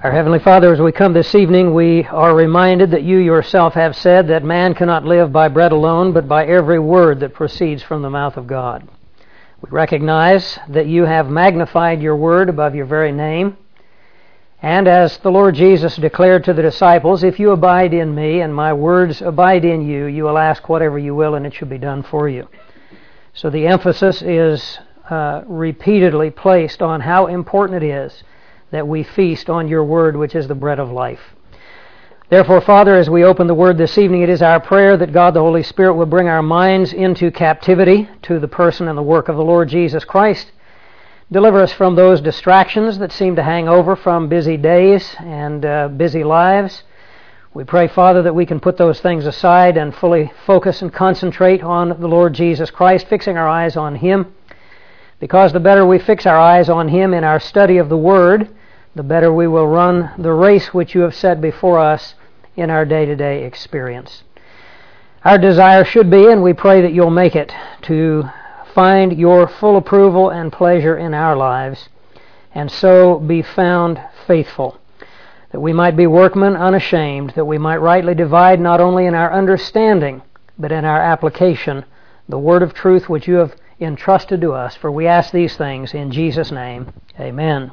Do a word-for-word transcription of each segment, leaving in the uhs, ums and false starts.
Our Heavenly Father, as we come this evening, we are reminded that you yourself have said that man cannot live by bread alone, but by every word that proceeds from the mouth of God. We recognize that you have magnified your word above your very name. And as the Lord Jesus declared to the disciples, if you abide in me and my words abide in you, you will ask whatever you will and it shall be done for you. So the emphasis is uh, repeatedly placed on how important it is that we feast on your word, which is the bread of life. Therefore, Father, as we open the word this evening, it is our prayer that God the Holy Spirit will bring our minds into captivity to the person and the work of the Lord Jesus Christ. Deliver us from those distractions that seem to hang over from busy days and uh, busy lives. We pray, Father, that we can put those things aside and fully focus and concentrate on the Lord Jesus Christ, fixing our eyes on Him. Because the better we fix our eyes on Him in our study of the Word, the better we will run the race which you have set before us in our day-to-day experience. Our desire should be, and we pray that you'll make it, to find your full approval and pleasure in our lives, and so be found faithful, that we might be workmen unashamed, that we might rightly divide not only in our understanding, but in our application, the word of truth which you have entrusted to us. For we ask these things in Jesus' name. Amen.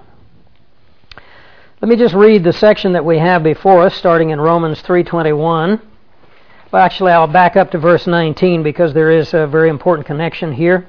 Let me just read the section that we have before us, starting in Romans three twenty-one. Well, actually, I'll back up to verse nineteen because there is a very important connection here.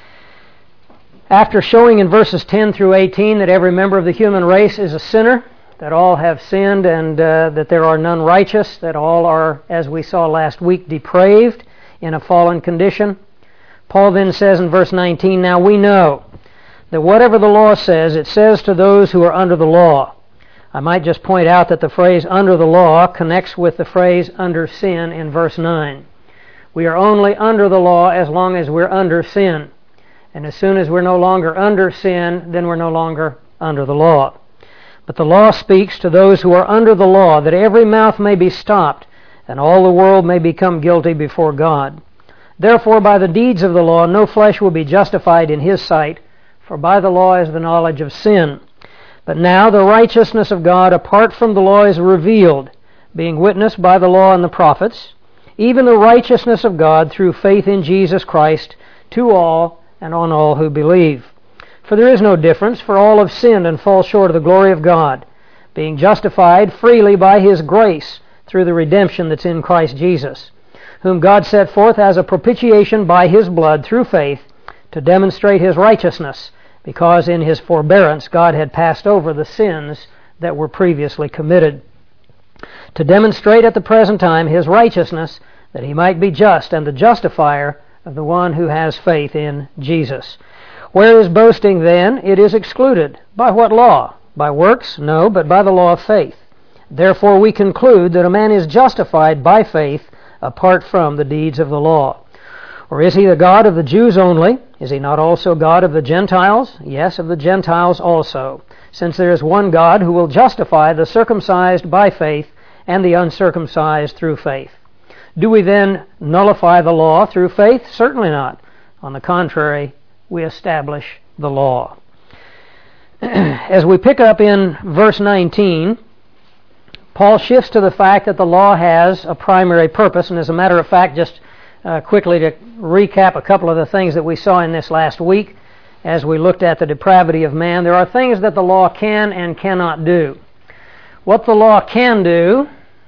After showing in verses ten through eighteen that every member of the human race is a sinner, that all have sinned and uh, that there are none righteous, that all are, as we saw last week, depraved in a fallen condition, Paul then says in verse nineteen, now we know that whatever the law says, it says to those who are under the law. I might just point out that the phrase under the law connects with the phrase under sin in verse nine. We are only under the law as long as we're under sin. And as soon as we're no longer under sin, then we're no longer under the law. But the law speaks to those who are under the law, that every mouth may be stopped, and all the world may become guilty before God. Therefore, by the deeds of the law, no flesh will be justified in his sight, for by the law is the knowledge of sin. But now the righteousness of God apart from the law is revealed, being witnessed by the law and the prophets, even the righteousness of God through faith in Jesus Christ, to all and on all who believe. For there is no difference, for all have sinned and fall short of the glory of God, being justified freely by His grace through the redemption that's in Christ Jesus, whom God set forth as a propitiation by His blood through faith to demonstrate His righteousness, because in His forbearance God had passed over the sins that were previously committed, to demonstrate at the present time His righteousness, that He might be just and the justifier of the one who has faith in Jesus. Where is boasting then? It is excluded. By what law? By works? No, but by the law of faith. Therefore we conclude that a man is justified by faith apart from the deeds of the law. Or is he the God of the Jews only? Is he not also God of the Gentiles? Yes, of the Gentiles also, since there is one God who will justify the circumcised by faith and the uncircumcised through faith. Do we then nullify the law through faith? Certainly not. On the contrary, we establish the law. As we pick up in verse nineteen, Paul shifts to the fact that the law has a primary purpose, and as a matter of fact, just uh, quickly to recap a couple of the things that we saw in this last week as we looked at the depravity of man, there are things that the law can and cannot do. What the law can do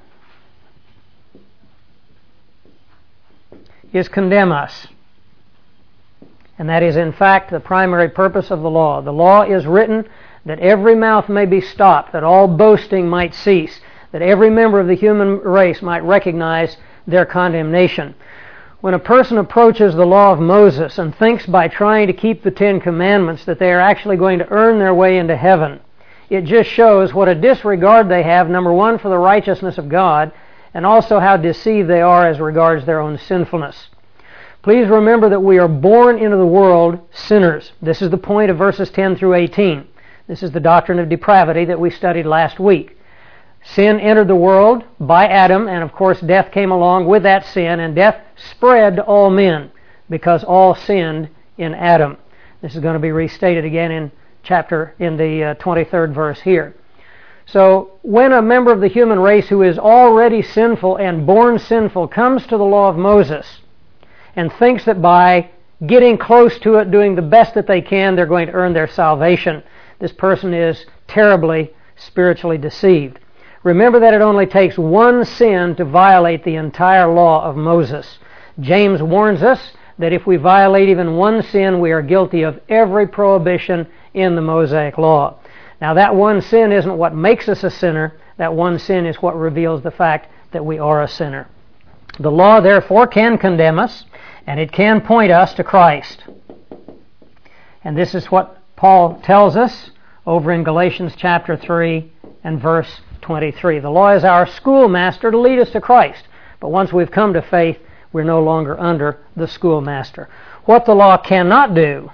is condemn us. And that is, in fact, the primary purpose of the law. The law is written that every mouth may be stopped, that all boasting might cease, that every member of the human race might recognize their condemnation. When a person approaches the law of Moses and thinks by trying to keep the Ten Commandments that they are actually going to earn their way into heaven, it just shows what a disregard they have, number one, for the righteousness of God, and also how deceived they are as regards their own sinfulness. Please remember that we are born into the world sinners. This is the point of verses ten through eighteen. This is the doctrine of depravity that we studied last week. Sin entered the world by Adam, and of course death came along with that sin, and death spread to all men because all sinned in Adam. This is going to be restated again in chapter in the uh, twenty-third verse here. So when a member of the human race who is already sinful and born sinful comes to the law of Moses and thinks that by getting close to it, doing the best that they can, they're going to earn their salvation, this person is terribly spiritually deceived. Remember that it only takes one sin to violate the entire law of Moses. James warns us that if we violate even one sin, we are guilty of every prohibition in the Mosaic law. Now, that one sin isn't what makes us a sinner. That one sin is what reveals the fact that we are a sinner. The law, therefore, can condemn us, and it can point us to Christ. And this is what Paul tells us over in Galatians chapter three and verse twenty-three. The law is our schoolmaster to lead us to Christ. But once we've come to faith, we're no longer under the schoolmaster. What the law cannot do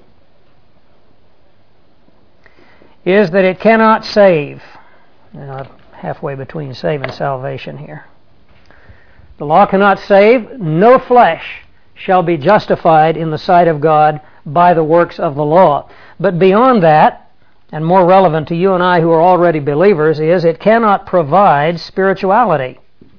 is that it cannot save. Now, I'm halfway between save and salvation here. The law cannot save. No flesh shall be justified in the sight of God by the works of the law. But beyond that, and more relevant to you and I who are already believers, is it cannot provide spirituality.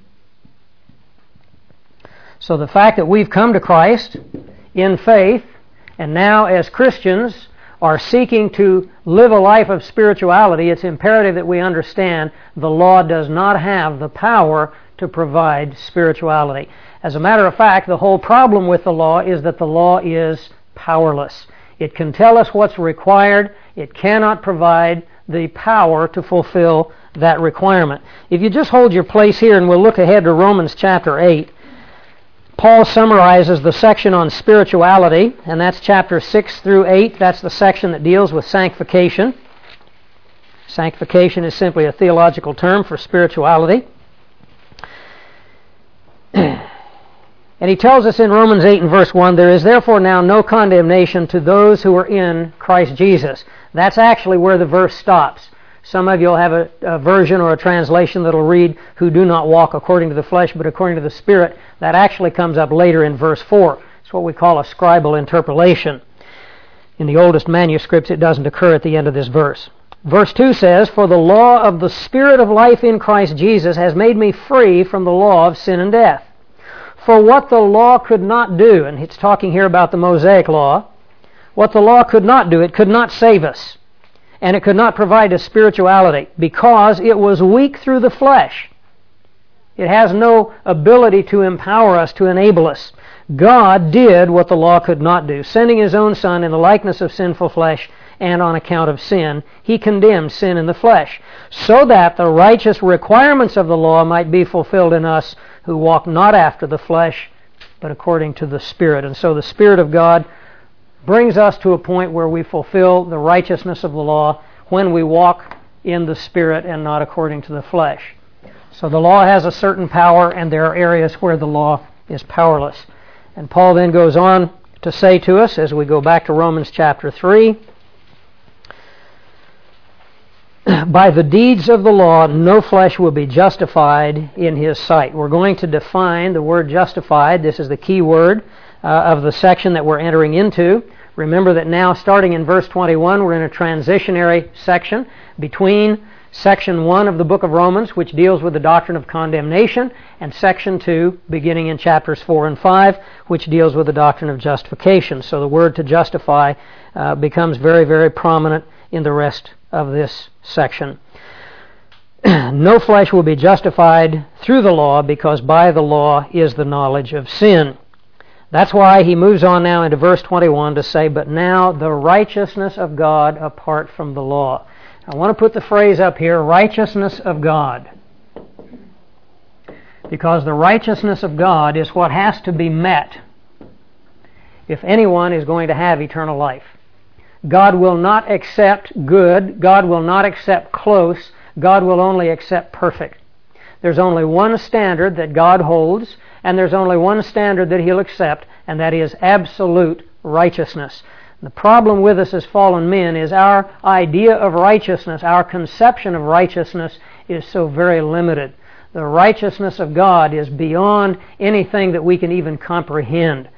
So the fact that we've come to Christ in faith, and now as Christians are seeking to live a life of spirituality, it's imperative that we understand the law does not have the power to provide spirituality. As a matter of fact, the whole problem with the law is that the law is powerless. It can tell us what's required. It cannot provide the power to fulfill that requirement. If you just hold your place here and we'll look ahead to Romans chapter eight, Paul summarizes the section on spirituality, and that's chapter six through eight. That's the section that deals with sanctification. Sanctification is simply a theological term for spirituality. And he tells us in Romans eight and verse one, there is therefore now no condemnation to those who are in Christ Jesus. That's actually where the verse stops. Some of you will have a, a version or a translation that will read, who do not walk according to the flesh, but according to the Spirit. That actually comes up later in verse four. It's what we call a scribal interpolation. In the oldest manuscripts, it doesn't occur at the end of this verse. Verse two says, for the law of the Spirit of life in Christ Jesus has made me free from the law of sin and death. For what the law could not do, and it's talking here about the Mosaic law, what the law could not do, it could not save us. And it could not provide us spirituality because it was weak through the flesh. It has no ability to empower us, to enable us. God did what the law could not do, sending His own Son in the likeness of sinful flesh, and on account of sin, He condemned sin in the flesh, so that the righteous requirements of the law might be fulfilled in us who walk not after the flesh, but according to the Spirit. And so the Spirit of God brings us to a point where we fulfill the righteousness of the law when we walk in the Spirit and not according to the flesh. So the law has a certain power, and there are areas where the law is powerless. And Paul then goes on to say to us, as we go back to Romans chapter three, by the deeds of the law, no flesh will be justified in his sight. We're going to define the word justified. This is the key word uh, of the section that we're entering into. Remember that now, starting in verse twenty-one, we're in a transitionary section between section one of the book of Romans, which deals with the doctrine of condemnation, and section two, beginning in chapters four and five, which deals with the doctrine of justification. So the word to justify uh, becomes very, very prominent in the rest of this section. No flesh will be justified through the law, because by the law is the knowledge of sin. That's why he moves on now into verse twenty-one to say, but now the righteousness of God apart from the law. I want to put the phrase up here, righteousness of God. Because the righteousness of God is what has to be met if anyone is going to have eternal life. God will not accept good. God will not accept close. God will only accept perfect. There's only one standard that God holds, and there's only one standard that He'll accept, and that is absolute righteousness. The problem with us as fallen men is our idea of righteousness, our conception of righteousness is so very limited. The righteousness of God is beyond anything that we can even comprehend.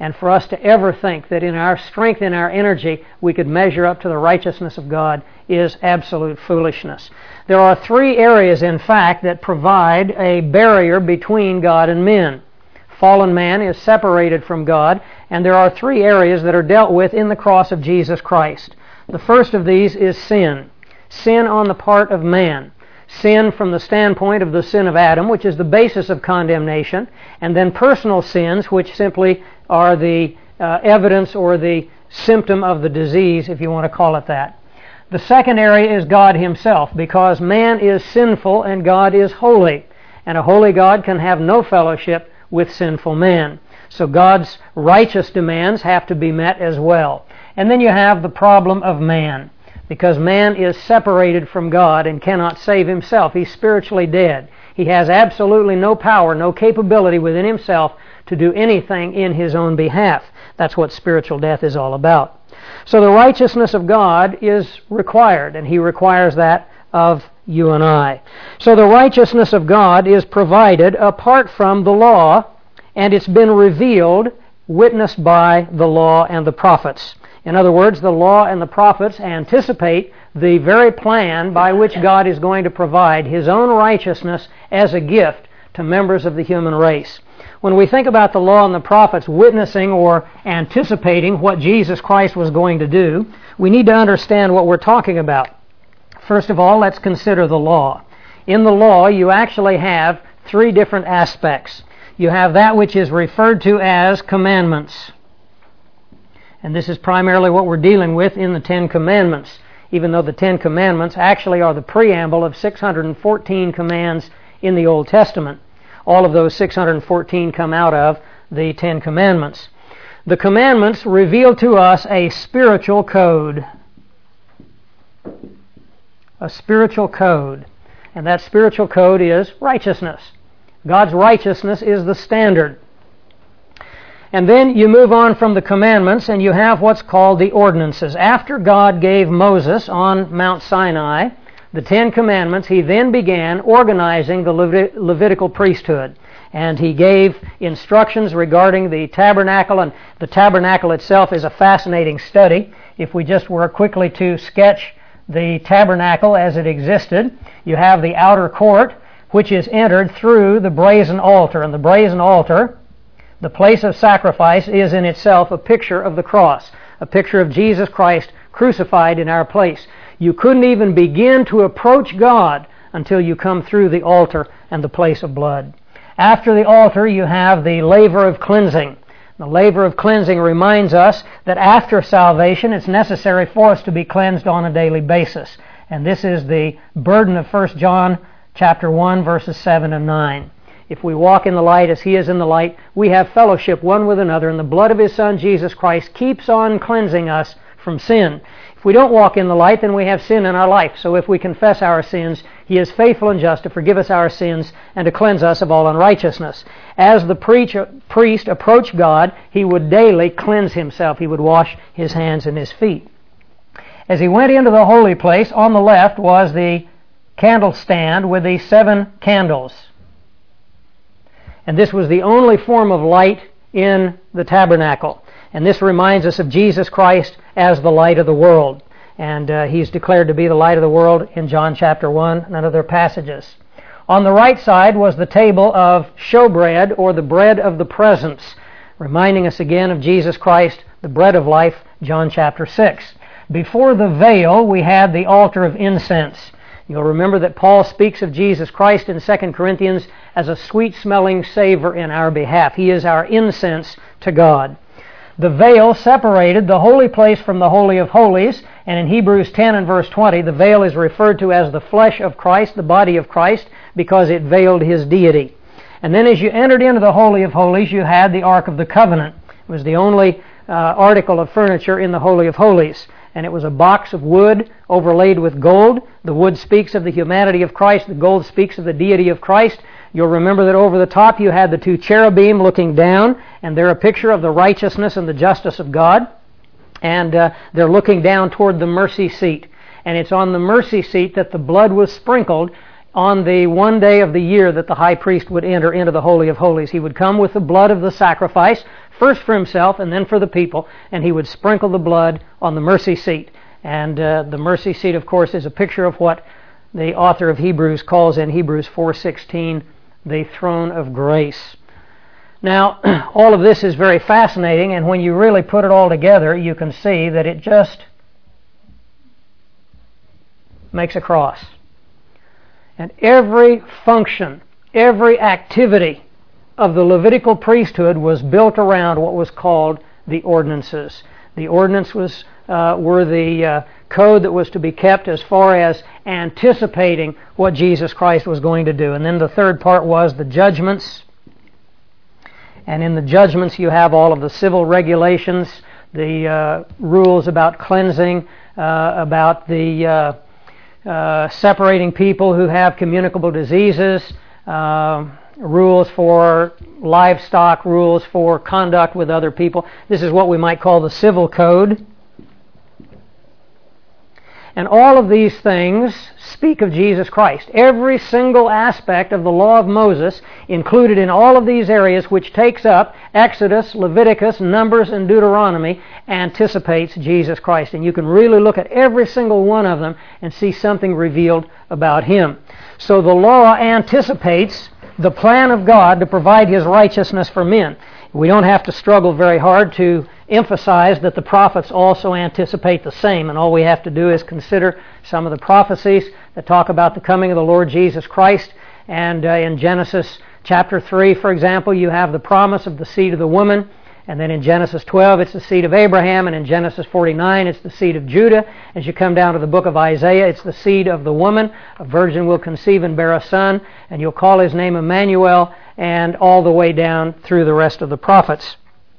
And for us to ever think that in our strength and our energy we could measure up to the righteousness of God is absolute foolishness. There are three areas, in fact, that provide a barrier between God and men. Fallen man is separated from God, and there are three areas that are dealt with in the cross of Jesus Christ. The first of these is sin. Sin on the part of man. Sin from the standpoint of the sin of Adam, which is the basis of condemnation, and then personal sins, which simply are the uh, evidence or the symptom of the disease, if you want to call it that. The second area is God Himself, because man is sinful and God is holy, and a holy God can have no fellowship with sinful man. So God's righteous demands have to be met as well. And then you have the problem of man, because man is separated from God and cannot save himself. He's spiritually dead. He has absolutely no power, no capability within himself to do anything in his own behalf. That's what spiritual death is all about. So the righteousness of God is required, and He requires that of you and I. So the righteousness of God is provided apart from the law, and it's been revealed, witnessed by the law and the prophets. In other words, the law and the prophets anticipate the very plan by which God is going to provide His own righteousness as a gift to members of the human race. When we think about the law and the prophets witnessing or anticipating what Jesus Christ was going to do, we need to understand what we're talking about. First of all, let's consider the law. In the law, you actually have three different aspects. You have that which is referred to as commandments. And this is primarily what we're dealing with in the Ten Commandments, even though the Ten Commandments actually are the preamble of six hundred fourteen commands in the Old Testament. All of those six hundred fourteen come out of the Ten Commandments. The commandments reveal to us a spiritual code. A spiritual code. And that spiritual code is righteousness. God's righteousness is the standard. And then you move on from the commandments and you have what's called the ordinances. After God gave Moses on Mount Sinai the Ten Commandments, He then began organizing the Levit- Levitical priesthood. And He gave instructions regarding the tabernacle, and the tabernacle itself is a fascinating study. If we just were quickly to sketch the tabernacle as it existed, you have the outer court, which is entered through the brazen altar. And the brazen altar, the place of sacrifice, is in itself a picture of the cross, a picture of Jesus Christ crucified in our place. You couldn't even begin to approach God until you come through the altar and the place of blood. After the altar, you have the laver of cleansing. The laver of cleansing reminds us that after salvation, it's necessary for us to be cleansed on a daily basis. And this is the burden of First John chapter one, verses seven and nine. If we walk in the light as He is in the light, we have fellowship one with another, and the blood of His Son, Jesus Christ, keeps on cleansing us from sin. If we don't walk in the light, then we have sin in our life. So if we confess our sins, He is faithful and just to forgive us our sins and to cleanse us of all unrighteousness. As the preach, priest approached God, he would daily cleanse himself. He would wash his hands and his feet. As he went into the holy place, on the left was the candlestand with the seven candles. And this was the only form of light in the tabernacle. And this reminds us of Jesus Christ as the light of the world. And uh, He's declared to be the light of the world in John chapter one and other passages. On the right side was the table of showbread, or the bread of the presence, reminding us again of Jesus Christ, the bread of life, John chapter six. Before the veil, we had the altar of incense. You'll remember that Paul speaks of Jesus Christ in Second Corinthians as a sweet-smelling savor in our behalf. He is our incense to God. The veil separated the holy place from the Holy of Holies, and in Hebrews ten and verse twenty, the veil is referred to as the flesh of Christ, the body of Christ, because it veiled His deity. And then as you entered into the Holy of Holies, you had the Ark of the Covenant. It was the only uh, article of furniture in the Holy of Holies. And it was a box of wood overlaid with gold. The wood speaks of the humanity of Christ. The gold speaks of the deity of Christ. You'll remember that over the top you had the two cherubim looking down, and they're a picture of the righteousness and the justice of God. And uh, they're looking down toward the mercy seat. And it's on the mercy seat that the blood was sprinkled on the one day of the year that the high priest would enter into the Holy of Holies. He would come with the blood of the sacrifice, first for himself and then for the people, and he would sprinkle the blood on the mercy seat. And uh, the mercy seat, of course, is a picture of what the author of Hebrews calls in Hebrews four sixteen the throne of grace. Now, all of this is very fascinating, and when you really put it all together, you can see that it just makes a cross. And every function, every activity of the Levitical priesthood was built around what was called the ordinances. The ordinance was uh, were the uh, code that was to be kept as far as anticipating what Jesus Christ was going to do. And then the third part was the judgments. And in the judgments you have all of the civil regulations, the uh, rules about cleansing, uh, about the uh, uh, separating people who have communicable diseases, uh, rules for livestock, rules for conduct with other people. This is what we might call the civil code. And all of these things speak of Jesus Christ. Every single aspect of the law of Moses included in all of these areas, which takes up Exodus, Leviticus, Numbers, and Deuteronomy, anticipates Jesus Christ. And you can really look at every single one of them and see something revealed about Him. So the law anticipates the plan of God to provide His righteousness for men. We don't have to struggle very hard to emphasize that the prophets also anticipate the same, and all we have to do is consider some of the prophecies that talk about the coming of the Lord Jesus Christ. And uh, in Genesis chapter three, for example, you have the promise of the seed of the woman, and then in Genesis twelve it's the seed of Abraham, and in Genesis forty-nine it's the seed of Judah. As you come down to the book of Isaiah, it's the seed of the woman. A virgin will conceive and bear a son, and you'll call his name Emmanuel, and all the way down through the rest of the prophets.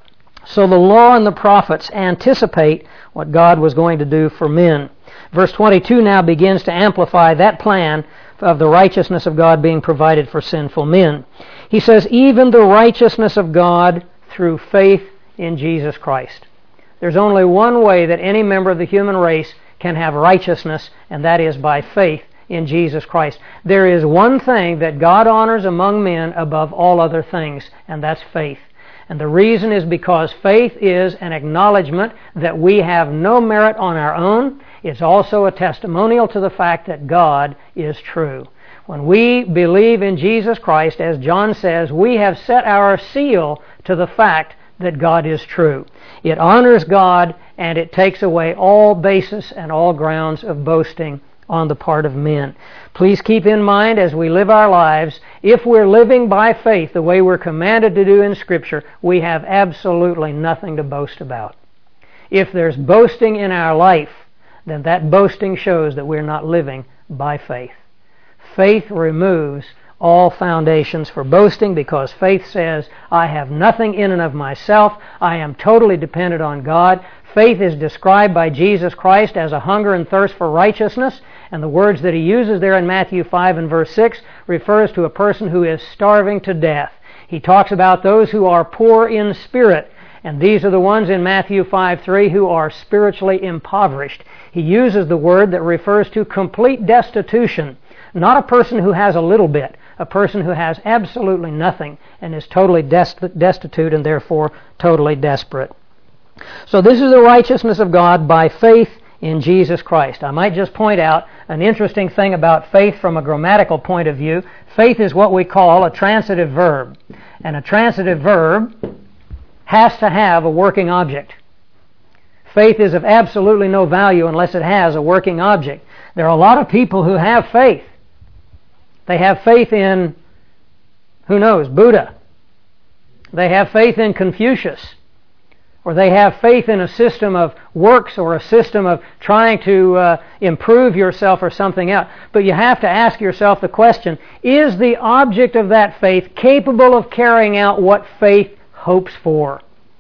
So the law and the prophets anticipate what God was going to do for men. Verse twenty-two now begins to amplify that plan of the righteousness of God being provided for sinful men. He says, even the righteousness of God through faith in Jesus Christ. There's only one way that any member of the human race can have righteousness, and that is by faith in Jesus Christ. There is one thing that God honors among men above all other things, and that's faith. And the reason is because faith is an acknowledgement that we have no merit on our own. It's also a testimonial to the fact that God is true. When we believe in Jesus Christ, as John says, we have set our seal to the fact that God is true. It honors God, and it takes away all basis and all grounds of boasting on the part of men. Please keep in mind as we live our lives, if we're living by faith the way we're commanded to do in Scripture, we have absolutely nothing to boast about. If there's boasting in our life, then that boasting shows that we're not living by faith. Faith removes all foundations for boasting, because faith says, I have nothing in and of myself. I am totally dependent on God. Faith is described by Jesus Christ as a hunger and thirst for righteousness, and the words that He uses there in Matthew five and verse six refers to a person who is starving to death. He talks about those who are poor in spirit, and these are the ones in Matthew five three who are spiritually impoverished. He uses the word that refers to complete destitution, not a person who has a little bit, a person who has absolutely nothing and is totally destitute and therefore totally desperate. So this is the righteousness of God by faith in Jesus Christ. I might just point out an interesting thing about faith from a grammatical point of view. Faith is what we call a transitive verb. And a transitive verb has to have a working object. Faith is of absolutely no value unless it has a working object. There are a lot of people who have faith. They have faith in, who knows, Buddha. They have faith in Confucius. Or they have faith in a system of works or a system of trying to uh, improve yourself or something else. But you have to ask yourself the question, is the object of that faith capable of carrying out what faith hopes for?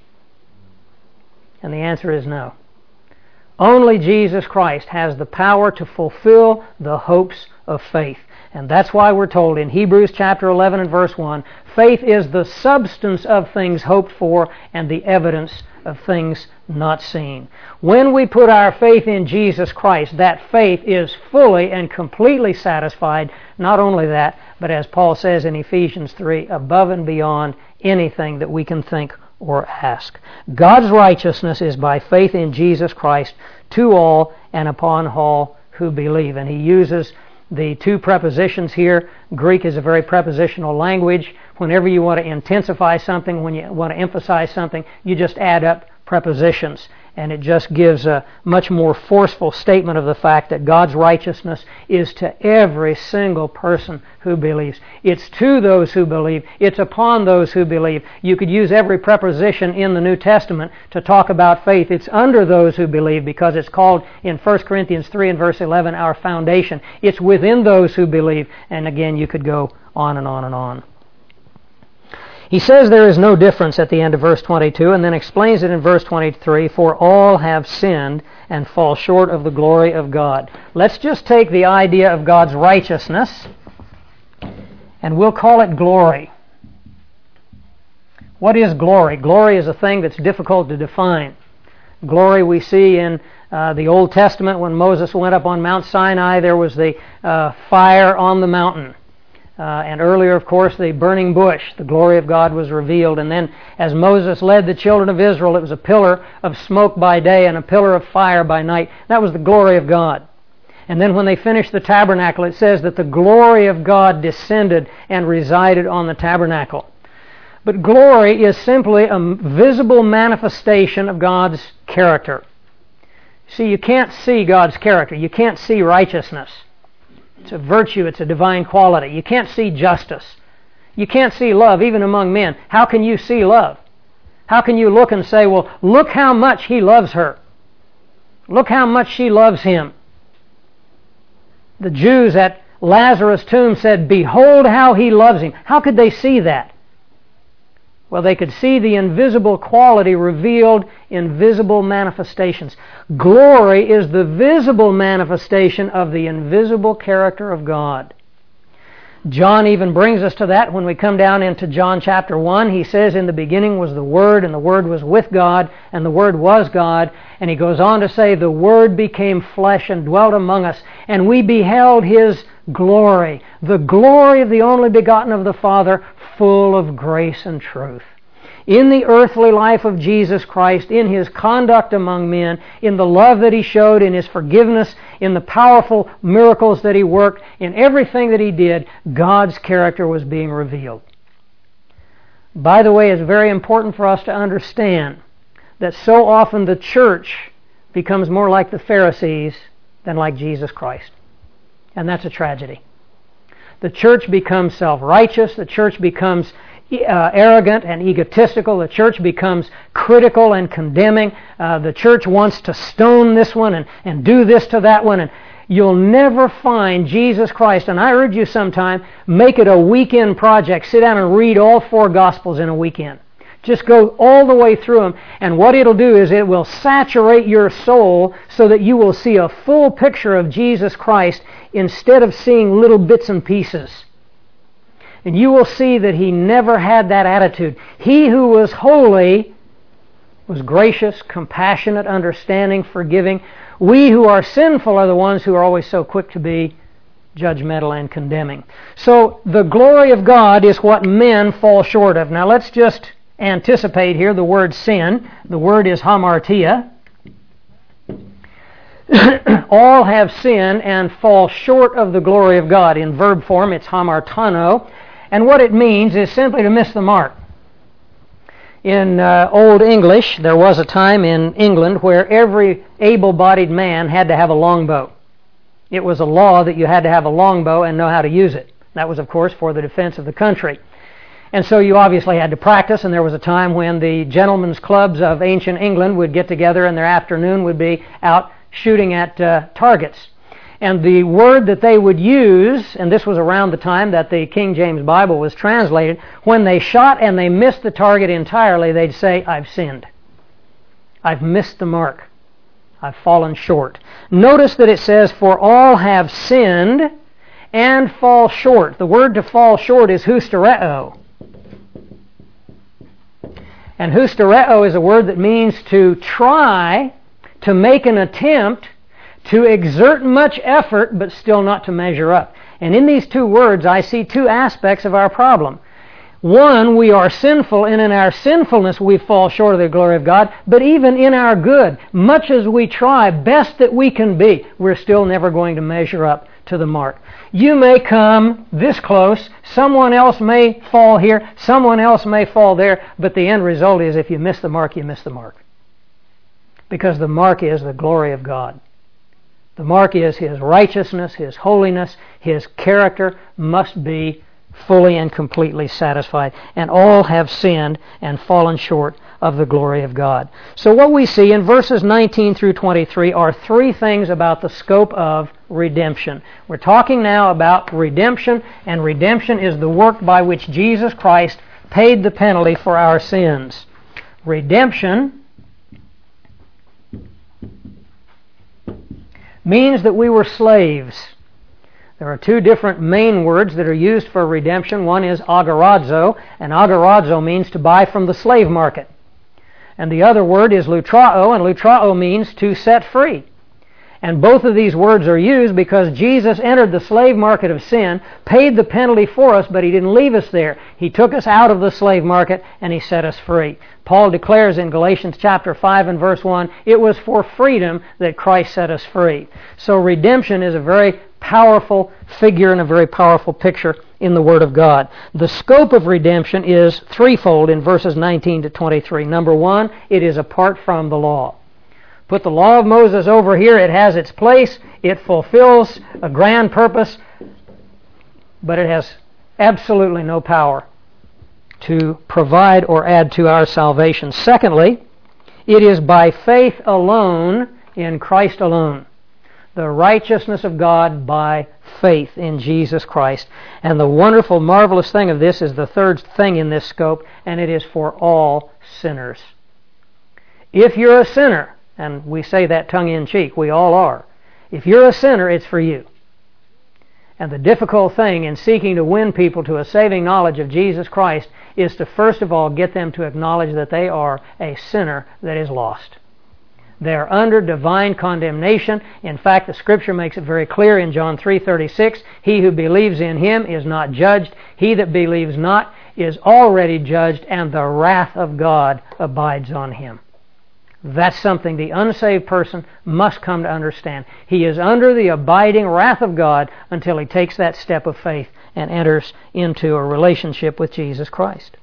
And the answer is no. Only Jesus Christ has the power to fulfill the hopes of faith. And that's why we're told in Hebrews chapter eleven and verse one, faith is the substance of things hoped for and the evidence of things not seen. When we put our faith in Jesus Christ, that faith is fully and completely satisfied. Not only that, but as Paul says in Ephesians three, above and beyond anything that we can think or ask. God's righteousness is by faith in Jesus Christ to all and upon all who believe. And he uses the two prepositions here. Greek is a very prepositional language. Whenever you want to intensify something, when you want to emphasize something, you just add up prepositions. And it just gives a much more forceful statement of the fact that God's righteousness is to every single person who believes. It's to those who believe. It's upon those who believe. You could use every preposition in the New Testament to talk about faith. It's under those who believe, because it's called in First Corinthians three and verse eleven our foundation. It's within those who believe. And again, you could go on and on and on. He says there is no difference at the end of verse twenty-two, and then explains it in verse twenty-three, for all have sinned and fall short of the glory of God. Let's just take the idea of God's righteousness, and we'll call it glory. What is glory? Glory is a thing that's difficult to define. Glory we see in uh, the Old Testament when Moses went up on Mount Sinai. There was the uh, fire on the mountain. Uh, and earlier, of course, the burning bush, the glory of God was revealed. And then as Moses led the children of Israel, it was a pillar of smoke by day and a pillar of fire by night. That was the glory of God. And then when they finished the tabernacle, it says that the glory of God descended and resided on the tabernacle. But glory is simply a visible manifestation of God's character. See, you can't see God's character. You can't see righteousness. It's a virtue. It's a divine quality. You can't see justice. You can't see love even among men. How can you see love? How can you look and say, well, look how much he loves her. Look how much she loves him. The Jews at Lazarus' tomb said, behold how he loves him. How could they see that? Well, they could see the invisible quality revealed in visible manifestations. Glory is the visible manifestation of the invisible character of God. John even brings us to that when we come down into John chapter one. He says, in the beginning was the Word, and the Word was with God, and the Word was God. And he goes on to say, the Word became flesh and dwelt among us, and we beheld His glory, the glory of the only begotten of the Father, full of grace and truth. In the earthly life of Jesus Christ, in His conduct among men, in the love that He showed, in His forgiveness, in the powerful miracles that He worked, in everything that He did, God's character was being revealed. By the way, it's very important for us to understand that so often the church becomes more like the Pharisees than like Jesus Christ. And that's a tragedy. The church becomes self-righteous. The church becomes uh, arrogant and egotistical. The church becomes critical and condemning. Uh, the church wants to stone this one and, and do this to that one. And you'll never find Jesus Christ. And I urge you sometime, make it a weekend project. Sit down and read all four Gospels in a weekend. Just go all the way through them, and what it'll do is it will saturate your soul so that you will see a full picture of Jesus Christ instead of seeing little bits and pieces. And you will see that He never had that attitude. He who was holy was gracious, compassionate, understanding, forgiving. We who are sinful are the ones who are always so quick to be judgmental and condemning. So the glory of God is what men fall short of. Now let's just anticipate here the word sin. The word is hamartia. All have sinned and fall short of the glory of God. In verb form, it's hamartano. And what it means is simply to miss the mark. In uh, Old English, there was a time in England where every able-bodied man had to have a longbow. It was a law that you had to have a longbow and know how to use it. That was, of course, for the defense of the country. And so you obviously had to practice, and there was a time when the gentlemen's clubs of ancient England would get together and their afternoon would be out shooting at uh, targets. And the word that they would use, and this was around the time that the King James Bible was translated, when they shot and they missed the target entirely, they'd say, I've sinned. I've missed the mark. I've fallen short. Notice that it says, for all have sinned and fall short. The word to fall short is hustereo. And hustereo is a word that means to try, to make an attempt, to exert much effort, but still not to measure up. And in these two words, I see two aspects of our problem. One, we are sinful, and in our sinfulness we fall short of the glory of God. But even in our good, much as we try, best that we can be, we're still never going to measure up to the mark. You may come this close, someone else may fall here, someone else may fall there, but the end result is if you miss the mark, you miss the mark. Because the mark is the glory of God. The mark is His righteousness, His holiness, His character must be fully and completely satisfied. And all have sinned and fallen short of the glory of God. So what we see in verses nineteen through twenty-three are three things about the scope of redemption. We're talking now about redemption, and redemption is the work by which Jesus Christ paid the penalty for our sins. Redemption means that we were slaves. There are two different main words that are used for redemption. One is agorazo, and agorazo means to buy from the slave market. And the other word is lutrao, and lutrao means to set free. And both of these words are used because Jesus entered the slave market of sin, paid the penalty for us, but He didn't leave us there. He took us out of the slave market and He set us free. Paul declares in Galatians chapter five and verse one, it was for freedom that Christ set us free. So redemption is a very powerful figure and a very powerful picture in the Word of God. The scope of redemption is threefold in verses nineteen to twenty-three. Number one, it is apart from the law. Put the law of Moses over here, it has its place, it fulfills a grand purpose, but it has absolutely no power to provide or add to our salvation. Secondly, it is by faith alone in Christ alone. The righteousness of God by faith in Jesus Christ. And the wonderful, marvelous thing of this is the third thing in this scope, and it is for all sinners. If you're a sinner, and we say that tongue-in-cheek, we all are. If you're a sinner, it's for you. And the difficult thing in seeking to win people to a saving knowledge of Jesus Christ is to first of all get them to acknowledge that they are a sinner that is lost. They are under divine condemnation. In fact, the Scripture makes it very clear in John three thirty-six, he who believes in Him is not judged. He that believes not is already judged, and the wrath of God abides on him. That's something the unsaved person must come to understand. He is under the abiding wrath of God until he takes that step of faith and enters into a relationship with Jesus Christ.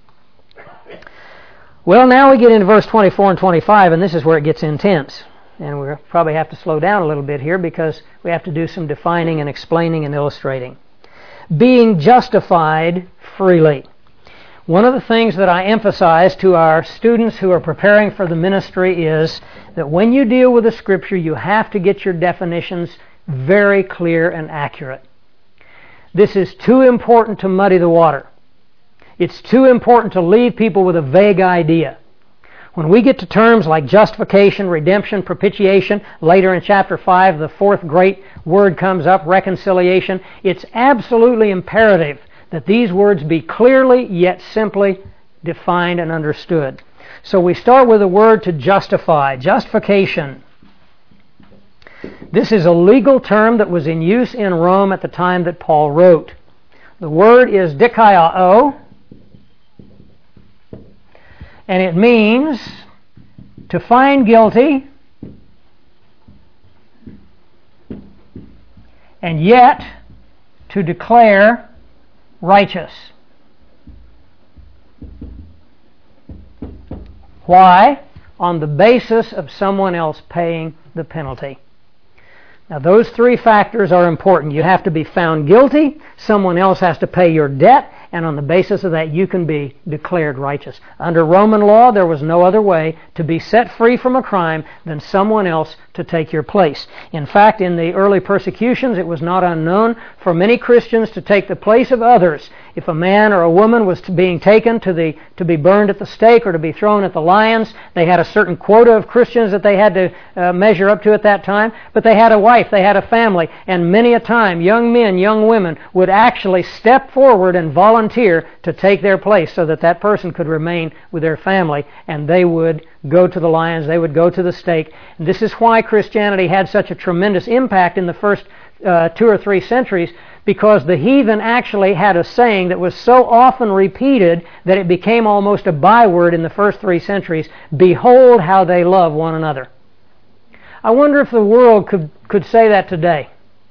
Well, now we get into verse twenty-four and twenty-five, and this is where it gets intense. And we'll probably have to slow down a little bit here because we have to do some defining and explaining and illustrating. Being justified freely. One of the things that I emphasize to our students who are preparing for the ministry is that when you deal with the Scripture, you have to get your definitions very clear and accurate. This is too important to muddy the water. It's too important to leave people with a vague idea. When we get to terms like justification, redemption, propitiation, later in chapter five, the fourth great word comes up, reconciliation, it's absolutely imperative that these words be clearly yet simply defined and understood. So we start with the word to justify, justification. This is a legal term that was in use in Rome at the time that Paul wrote. The word is dikaiao, and it means to find guilty and yet to declare righteous. Why? On the basis of someone else paying the penalty. Now those three factors are important. You have to be found guilty, someone else has to pay your debt, and on the basis of that you can be declared righteous. Under Roman law, there was no other way to be set free from a crime than someone else to take your place. In fact, in the early persecutions, it was not unknown for many Christians to take the place of others. If a man or a woman was being taken to the to be burned at the stake or to be thrown at the lions, they had a certain quota of Christians that they had to uh, measure up to at that time, but they had a wife, they had a family, and many a time young men, young women would actually step forward and volunteer to take their place so that that person could remain with their family, and they would go to the lions, they would go to the stake. And this is why Christianity had such a tremendous impact in the first uh, two or three centuries, because the heathen actually had a saying that was so often repeated that it became almost a byword in the first three centuries. Behold how they love one another. I wonder if the world could, could say that today.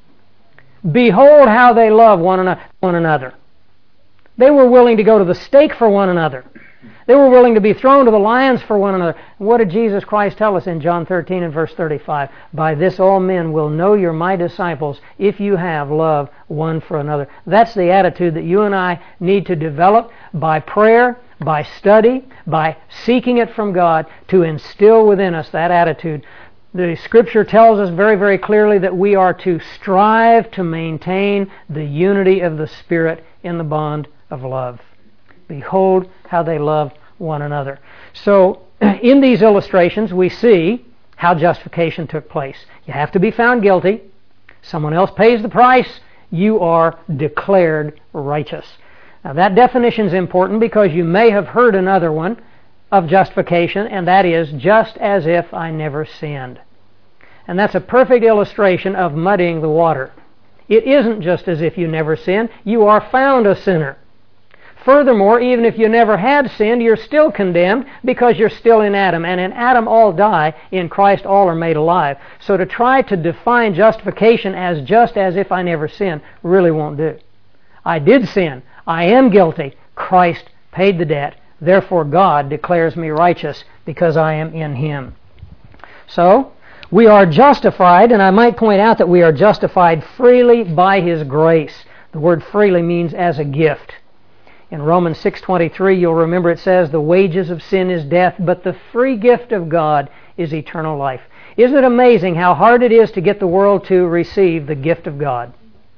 Behold how they love one another. One another. They were willing to go to the stake for one another. They were willing to be thrown to the lions for one another. What did Jesus Christ tell us in John thirteen and verse thirty-five? By this all men will know you're my disciples if you have love one for another. That's the attitude that you and I need to develop by prayer, by study, by seeking it from God to instill within us that attitude. The Scripture tells us very, very clearly that we are to strive to maintain the unity of the Spirit in the bond of love. Behold how they love one another. So, in these illustrations, we see how justification took place. You have to be found guilty. Someone else pays the price. You are declared righteous. Now, that definition is important because you may have heard another one of justification, and that is just as if I never sinned. And that's a perfect illustration of muddying the water. It isn't just as if you never sinned. You are found a sinner. Furthermore, even if you never had sinned, you're still condemned because you're still in Adam. And in Adam all die, in Christ all are made alive. So to try to define justification as just as if I never sinned really won't do. I did sin. I am guilty. Christ paid the debt. Therefore God declares me righteous because I am in Him. So, we are justified, and I might point out that we are justified freely by His grace. The word freely means as a gift. In Romans six twenty-three, you'll remember it says, the wages of sin is death, but the free gift of God is eternal life. Isn't it amazing how hard it is to get the world to receive the gift of God?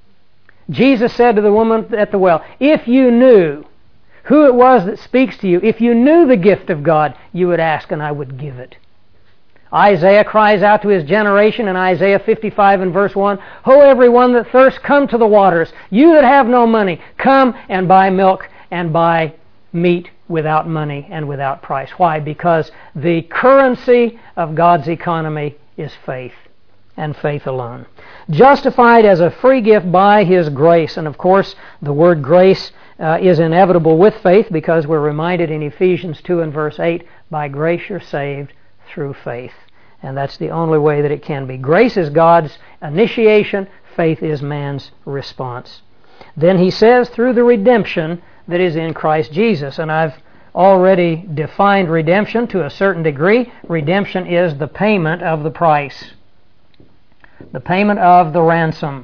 Jesus said to the woman at the well, if you knew who it was that speaks to you, if you knew the gift of God, you would ask and I would give it. Isaiah cries out to his generation in Isaiah fifty-five and verse one, Ho, everyone that thirsts, come to the waters. You that have no money, come and buy milk and buy meat without money and without price. Why? Because the currency of God's economy is faith, and faith alone. Justified as a free gift by His grace. And of course, the word grace uh, is inevitable with faith, because we're reminded in Ephesians two and verse eight, by grace you're saved through faith. And that's the only way that it can be. Grace is God's initiation. Faith is man's response. Then he says, through the redemption that is in Christ Jesus. And I've already defined redemption to a certain degree. Redemption is the payment of the price. The payment of the ransom.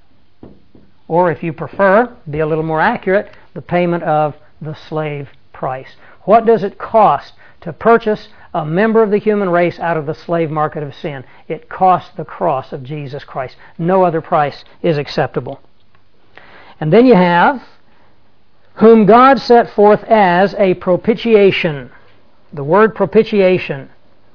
Or if you prefer, be a little more accurate, the payment of the slave price. What does it cost to purchase a member of the human race out of the slave market of sin? It costs the cross of Jesus Christ. No other price is acceptable. And then you have, whom God set forth as a propitiation. The word propitiation.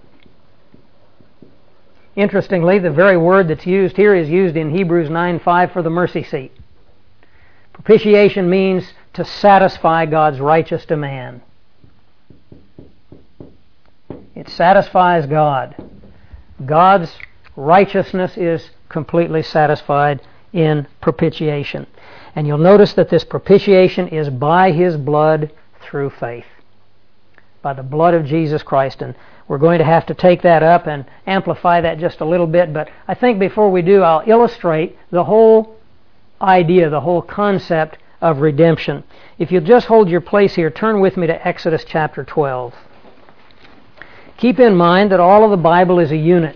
Interestingly, the very word that's used here is used in Hebrews nine five for the mercy seat. Propitiation means to satisfy God's righteous demand. It satisfies God. God's righteousness is completely satisfied in propitiation. And you'll notice that this propitiation is by His blood through faith. By the blood of Jesus Christ. And we're going to have to take that up and amplify that just a little bit. But I think before we do, I'll illustrate the whole idea, the whole concept of redemption. If you'll just hold your place here, turn with me to Exodus chapter twelve. Keep in mind that all of the Bible is a unit.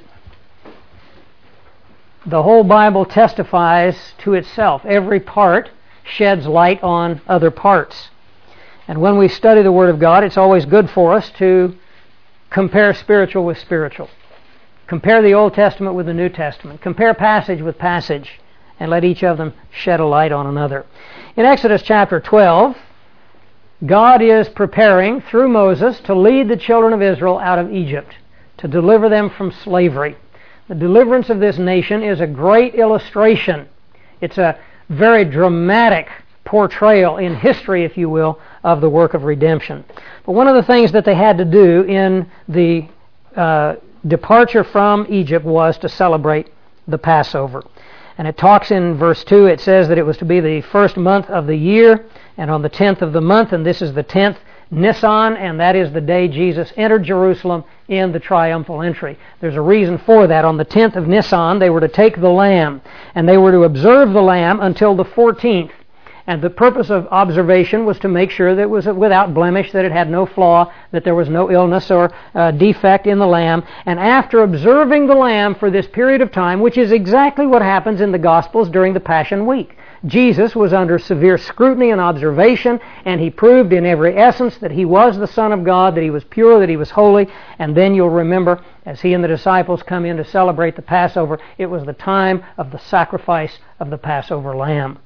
The whole Bible testifies to itself. Every part sheds light on other parts. And when we study the Word of God, it's always good for us to compare spiritual with spiritual. Compare the Old Testament with the New Testament. Compare passage with passage. And let each of them shed a light on another. In Exodus chapter twelve, God is preparing, through Moses, to lead the children of Israel out of Egypt, to deliver them from slavery. The deliverance of this nation is a great illustration. It's a very dramatic portrayal in history, if you will, of the work of redemption. But one of the things that they had to do in the uh, departure from Egypt was to celebrate the Passover. And it talks in verse two, it says that it was to be the first month of the year, and on the tenth of the month, and this is the tenth, Nisan, and that is the day Jesus entered Jerusalem in the triumphal entry. There's a reason for that. On the tenth of Nisan, they were to take the lamb, and they were to observe the lamb until the fourteenth. And the purpose of observation was to make sure that it was without blemish, that it had no flaw, that there was no illness or uh, defect in the lamb. And after observing the lamb for this period of time, which is exactly what happens in the Gospels during the Passion Week, Jesus was under severe scrutiny and observation, and he proved in every essence that he was the Son of God, that he was pure, that he was holy. And then you'll remember, as he and the disciples come in to celebrate the Passover, it was the time of the sacrifice of the Passover lamb.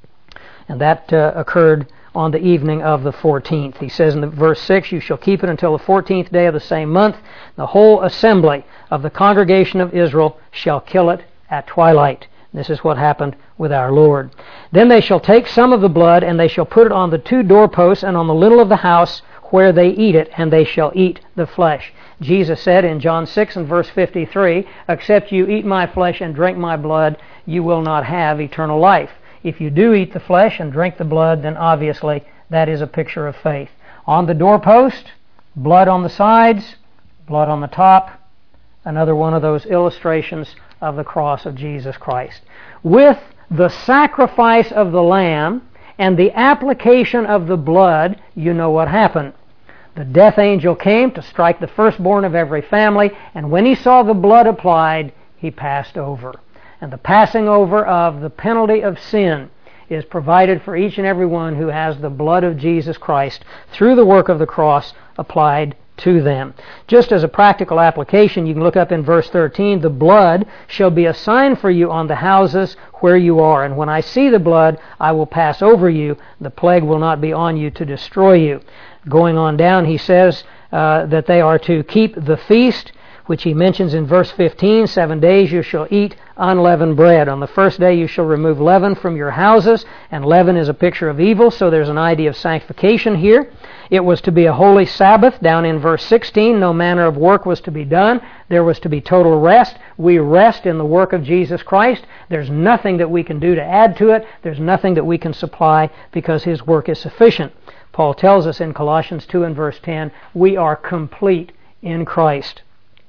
And that uh, occurred on the evening of the fourteenth. He says in the verse six, "You shall keep it until the fourteenth day of the same month. The whole assembly of the congregation of Israel shall kill it at twilight." This is what happened with our Lord. "Then they shall take some of the blood, and they shall put it on the two doorposts and on the lintel of the house where they eat it, and they shall eat the flesh." Jesus said in John six and verse fifty-three, "Except you eat my flesh and drink my blood, you will not have eternal life." If you do eat the flesh and drink the blood, then obviously that is a picture of faith. On the doorpost, blood on the sides, blood on the top, another one of those illustrations of the cross of Jesus Christ. With the sacrifice of the lamb and the application of the blood, you know what happened. The death angel came to strike the firstborn of every family, and when he saw the blood applied, he passed over. And the passing over of the penalty of sin is provided for each and every one who has the blood of Jesus Christ through the work of the cross applied to them. Just as a practical application, you can look up in verse thirteen, "The blood shall be a sign for you on the houses where you are. And when I see the blood, I will pass over you. The plague will not be on you to destroy you." Going on down, he says uh, that they are to keep the feast, which he mentions in verse fifteen, "Seven days you shall eat unleavened bread. On the first day you shall remove leaven from your houses," and leaven is a picture of evil, so there's an idea of sanctification here. It was to be a holy Sabbath. Down in verse sixteen, no manner of work was to be done. There was to be total rest. We rest in the work of Jesus Christ. There's nothing that we can do to add to it. There's nothing that we can supply because his work is sufficient. Paul tells us in Colossians two and verse ten, we are complete in Christ.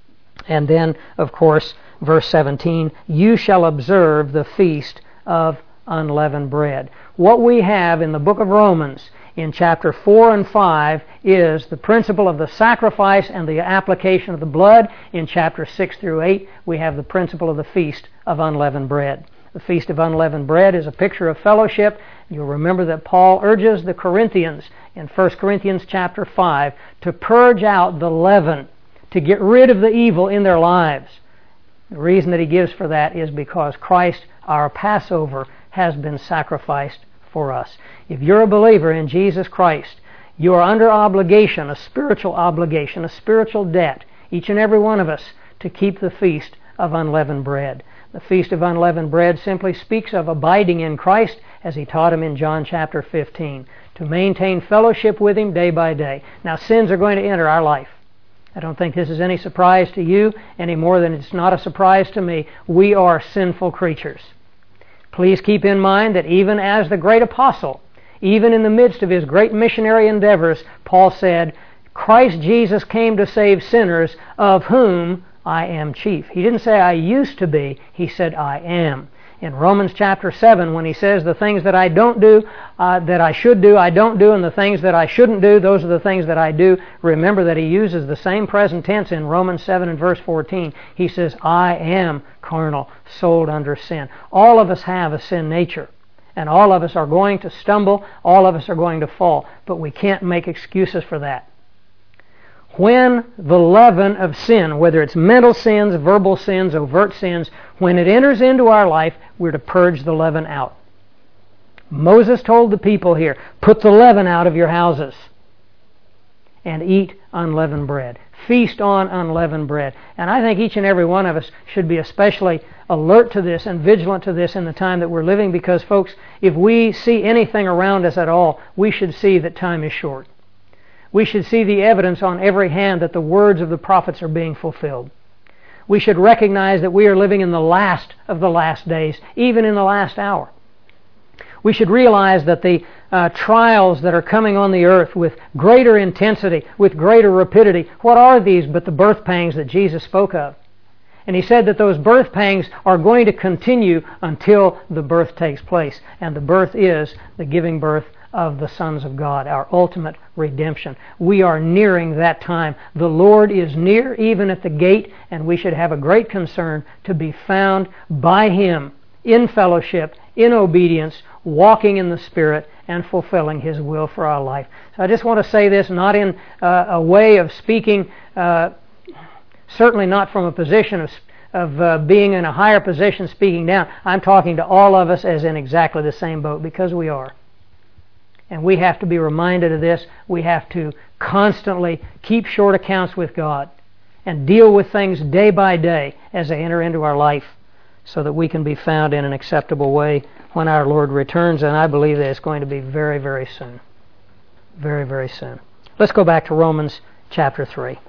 And then, of course, verse seventeen, "You shall observe the feast of unleavened bread." What we have in the book of Romans in chapter four and five is the principle of the sacrifice and the application of the blood. In chapter six through eight, we have the principle of the feast of unleavened bread. The feast of unleavened bread is a picture of fellowship. You'll remember that Paul urges the Corinthians in First Corinthians chapter five to purge out the leaven, to get rid of the evil in their lives. The reason that he gives for that is because Christ, our Passover, has been sacrificed for us. If you're a believer in Jesus Christ, you are under obligation, a spiritual obligation, a spiritual debt, each and every one of us, to keep the feast of unleavened bread. The feast of unleavened bread simply speaks of abiding in Christ as he taught him in John chapter fifteen, to maintain fellowship with him day by day. Now, sins are going to enter our life. I don't think this is any surprise to you any more than it's not a surprise to me. We are sinful creatures. Please keep in mind that even as the great apostle, even in the midst of his great missionary endeavors, Paul said, "Christ Jesus came to save sinners, of whom I am chief." He didn't say I used to be, he said I am. In Romans chapter seven, when he says the things that I don't do, uh, that I should do, I don't do, and the things that I shouldn't do, those are the things that I do, remember that he uses the same present tense in Romans seven and verse fourteen. He says, I am carnal, sold under sin. All of us have a sin nature, and all of us are going to stumble, all of us are going to fall, but we can't make excuses for that. When the leaven of sin, whether it's mental sins, verbal sins, overt sins, when it enters into our life, we're to purge the leaven out. Moses told the people here, put the leaven out of your houses and eat unleavened bread. Feast on unleavened bread. And I think each and every one of us should be especially alert to this and vigilant to this in the time that we're living, because, folks, if we see anything around us at all, we should see that time is short. We should see the evidence on every hand that the words of the prophets are being fulfilled. We should recognize that we are living in the last of the last days, even in the last hour. We should realize that the uh, trials that are coming on the earth with greater intensity, with greater rapidity, what are these but the birth pangs that Jesus spoke of? And He said that those birth pangs are going to continue until the birth takes place. And the birth is the giving birth of the sons of God, our ultimate redemption. We are nearing that time. The Lord is near, even at the gate, and we should have a great concern to be found by Him in fellowship, in obedience, walking in the Spirit, and fulfilling His will for our life. So I just want to say this, not in uh, a way of speaking, uh, certainly not from a position of of uh, being in a higher position, speaking down. I'm talking to all of us as in exactly the same boat, because we are. And we have to be reminded of this. We have to constantly keep short accounts with God and deal with things day by day as they enter into our life, so that we can be found in an acceptable way when our Lord returns. And I believe that it's going to be very, very soon. Very, very soon. Let's go back to Romans chapter three.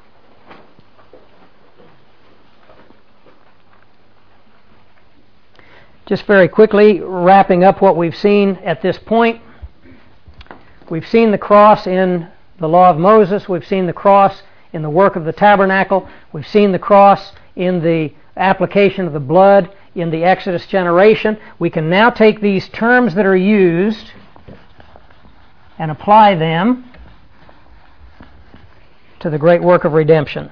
Just very quickly, wrapping up what we've seen at this point. We've seen the cross in the law of Moses. We've seen the cross in the work of the tabernacle. We've seen the cross in the application of the blood in the Exodus generation. We can now take these terms that are used and apply them to the great work of redemption.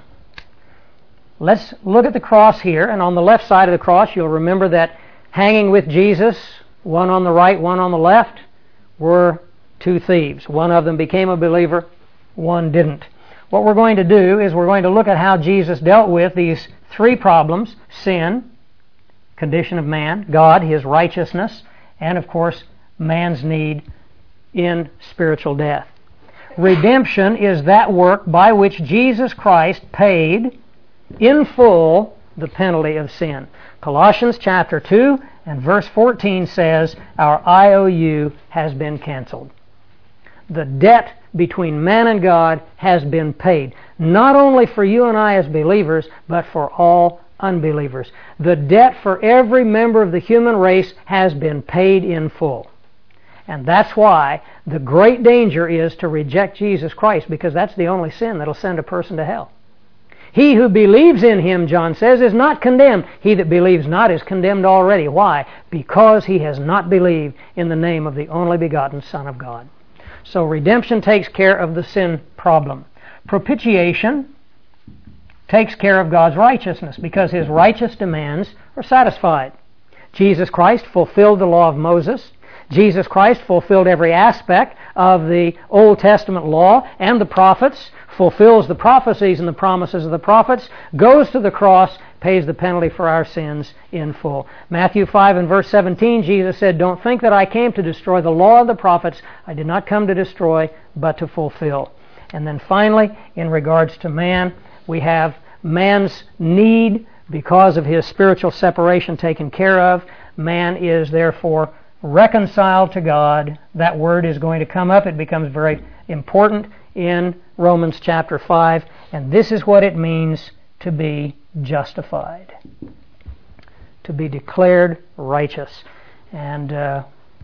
Let's look at the cross here, and on the left side of the cross, you'll remember that hanging with Jesus, one on the right, one on the left, were two thieves. One of them became a believer, one didn't. What we're going to do is we're going to look at how Jesus dealt with these three problems: sin, condition of man, God, His righteousness, and of course, man's need in spiritual death. Redemption is that work by which Jesus Christ paid in full the penalty of sin. Colossians chapter two and verse fourteen says, our I O U has been canceled. The debt between man and God has been paid, not only for you and I as believers, but for all unbelievers. The debt for every member of the human race has been paid in full. And that's why the great danger is to reject Jesus Christ, because that's the only sin that'll send a person to hell. He who believes in Him, John says, is not condemned. He that believes not is condemned already. Why? Because he has not believed in the name of the only begotten Son of God. So redemption takes care of the sin problem. Propitiation takes care of God's righteousness, because His righteous demands are satisfied. Jesus Christ fulfilled the law of Moses. Jesus Christ fulfilled every aspect of the Old Testament law and the prophets, fulfills the prophecies and the promises of the prophets, goes to the cross, pays the penalty for our sins in full. Matthew five and verse seventeen, Jesus said, don't think that I came to destroy the law of the prophets. I did not come to destroy, but to fulfill. And then finally, in regards to man, we have man's need because of his spiritual separation taken care of. Man is therefore reconciled to God. That word is going to come up. It becomes very important in Romans chapter five, and this is what it means to be justified, to be declared righteous. And uh,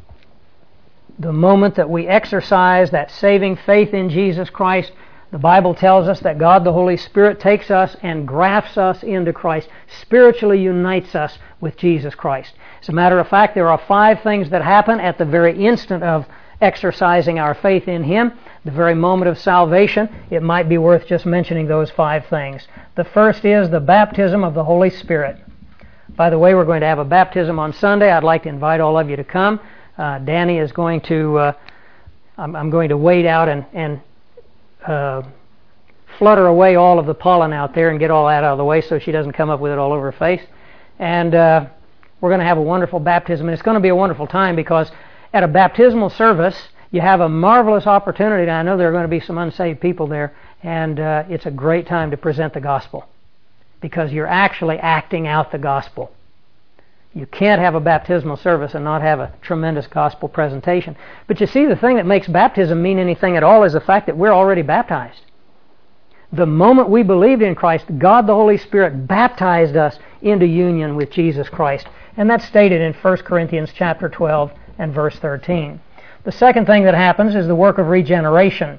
the moment that we exercise that saving faith in Jesus Christ, the Bible tells us that God the Holy Spirit takes us and grafts us into Christ, spiritually unites us with Jesus Christ. As a matter of fact, there are five things that happen at the very instant of exercising our faith in Him, the very moment of salvation. It might be worth just mentioning those five things. The first is the baptism of the Holy Spirit. By the way, we're going to have a baptism on Sunday. I'd like to invite all of you to come. Uh, Danny is going to, uh, I'm, I'm going to wait out and, and uh, flutter away all of the pollen out there and get all that out of the way so she doesn't come up with it all over her face. And uh, we're going to have a wonderful baptism. And it's going to be a wonderful time, because at a baptismal service, you have a marvelous opportunity. I know there are going to be some unsaved people there, and uh, it's a great time to present the gospel, because you're actually acting out the gospel. You can't have a baptismal service and not have a tremendous gospel presentation. But you see, the thing that makes baptism mean anything at all is the fact that we're already baptized. The moment we believed in Christ, God the Holy Spirit baptized us into union with Jesus Christ. And that's stated in First Corinthians chapter twelve and verse thirteen. The second thing that happens is the work of regeneration.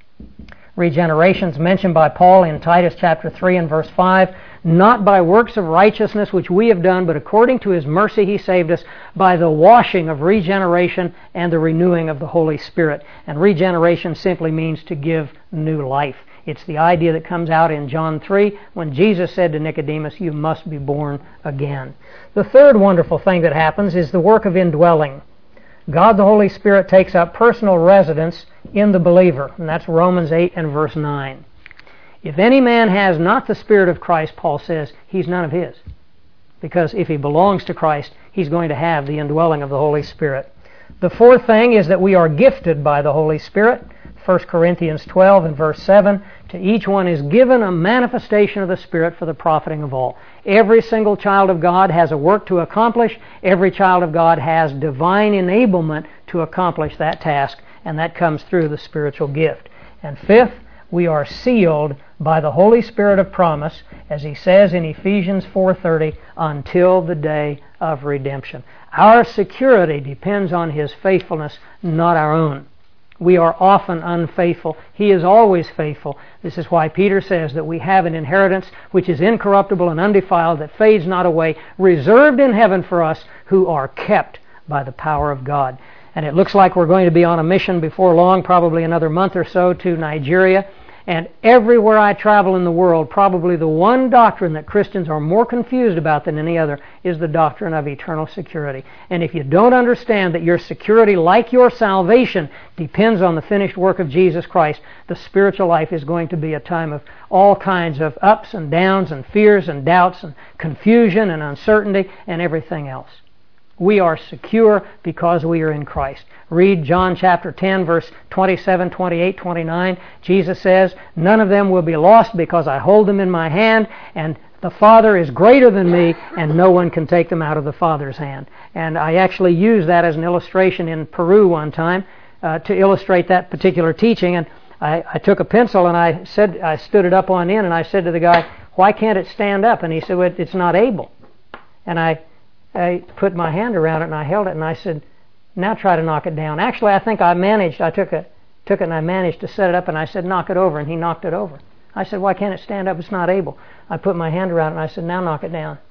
Regeneration is mentioned by Paul in Titus chapter three and verse five. Not by works of righteousness which we have done, but according to His mercy He saved us by the washing of regeneration and the renewing of the Holy Spirit. And regeneration simply means to give new life. It's the idea that comes out in John three when Jesus said to Nicodemus, "You must be born again." The third wonderful thing that happens is the work of indwelling. God the Holy Spirit takes up personal residence in the believer, and that's Romans eight and verse nine. If any man has not the Spirit of Christ, Paul says, he's none of his. Because if he belongs to Christ, he's going to have the indwelling of the Holy Spirit. The fourth thing is that we are gifted by the Holy Spirit. First Corinthians twelve and verse seven, to each one is given a manifestation of the Spirit for the profiting of all. Every single child of God has a work to accomplish. Every child of God has divine enablement to accomplish that task, and that comes through the spiritual gift. And fifth, we are sealed by the Holy Spirit of promise, as he says in Ephesians four thirty, until the day of redemption. Our security depends on His faithfulness, not our own. We are often unfaithful. He is always faithful. This is why Peter says that we have an inheritance which is incorruptible and undefiled, that fades not away, reserved in heaven for us who are kept by the power of God. And it looks like we're going to be on a mission before long, probably another month or so, to Nigeria. And everywhere I travel in the world, probably the one doctrine that Christians are more confused about than any other is the doctrine of eternal security. And if you don't understand that your security, like your salvation, depends on the finished work of Jesus Christ, the spiritual life is going to be a time of all kinds of ups and downs and fears and doubts and confusion and uncertainty and everything else. We are secure because we are in Christ. Read John chapter ten, verse twenty-seven, twenty-eight, twenty-nine. Jesus says, "None of them will be lost because I hold them in my hand, and the Father is greater than me, and no one can take them out of the Father's hand." And I actually used that as an illustration in Peru one time uh, to illustrate that particular teaching. And I, I took a pencil and I said, I stood it up on end, and I said to the guy, "Why can't it stand up?" And he said, "Well, it's not able." And I I put my hand around it and I held it and I said, "Now try to knock it down." Actually, I think I managed, I took it, took it and I managed to set it up, and I said, "Knock it over," and he knocked it over. I said, "Why can't it stand up? It's not able." I put my hand around it and I said, "Now knock it down."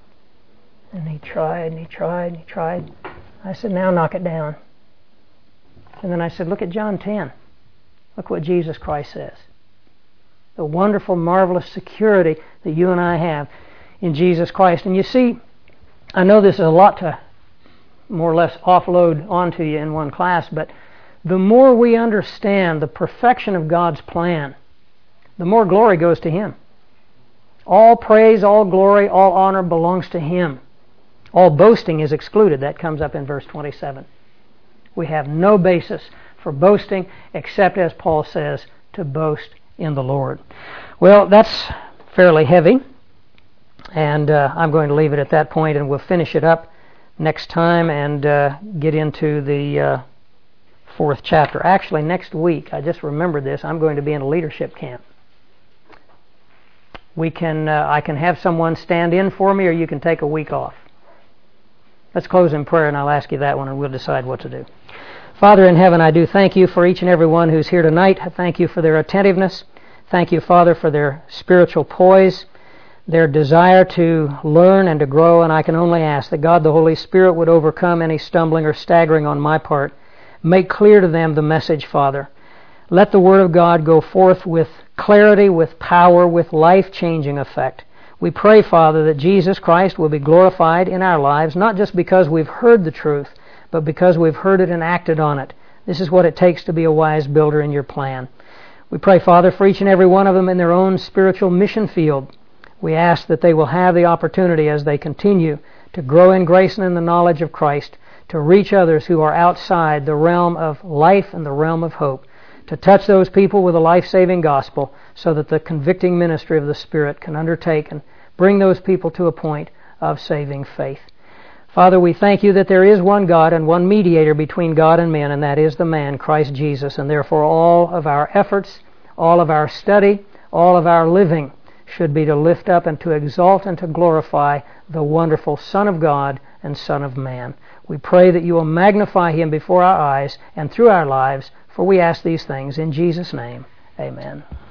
And he tried and he tried and he tried. I said, "Now knock it down." And then I said, "Look at John ten. Look what Jesus Christ says. The wonderful, marvelous security that you and I have in Jesus Christ." And you see, I know this is a lot to more or less offload onto you in one class, but the more we understand the perfection of God's plan, the more glory goes to Him. All praise, all glory, all honor belongs to Him. All boasting is excluded. That comes up in verse twenty-seven. We have no basis for boasting except, as Paul says, to boast in the Lord. Well, that's fairly heavy. And uh, I'm going to leave it at that point, and we'll finish it up next time and uh, get into the uh, fourth chapter. Actually, next week, I just remembered this, I'm going to be in a leadership camp. We can, uh, I can have someone stand in for me, or you can take a week off. Let's close in prayer, and I'll ask you that one, and we'll decide what to do. Father in heaven, I do thank you for each and every one who's here tonight. I thank you for their attentiveness. Thank you, Father, for their spiritual poise, their desire to learn and to grow, and I can only ask that God the Holy Spirit would overcome any stumbling or staggering on my part. Make clear to them the message, Father. Let the Word of God go forth with clarity, with power, with life-changing effect. We pray, Father, that Jesus Christ will be glorified in our lives, not just because we've heard the truth, but because we've heard it and acted on it. This is what it takes to be a wise builder in your plan. We pray, Father, for each and every one of them in their own spiritual mission field. We ask that they will have the opportunity as they continue to grow in grace and in the knowledge of Christ, to reach others who are outside the realm of life and the realm of hope, to touch those people with a life-saving gospel so that the convicting ministry of the Spirit can undertake and bring those people to a point of saving faith. Father, we thank you that there is one God and one mediator between God and men, and that is the man, Christ Jesus, and therefore all of our efforts, all of our study, all of our living should be to lift up and to exalt and to glorify the wonderful Son of God and Son of Man. We pray that you will magnify him before our eyes and through our lives, for we ask these things in Jesus' name. Amen.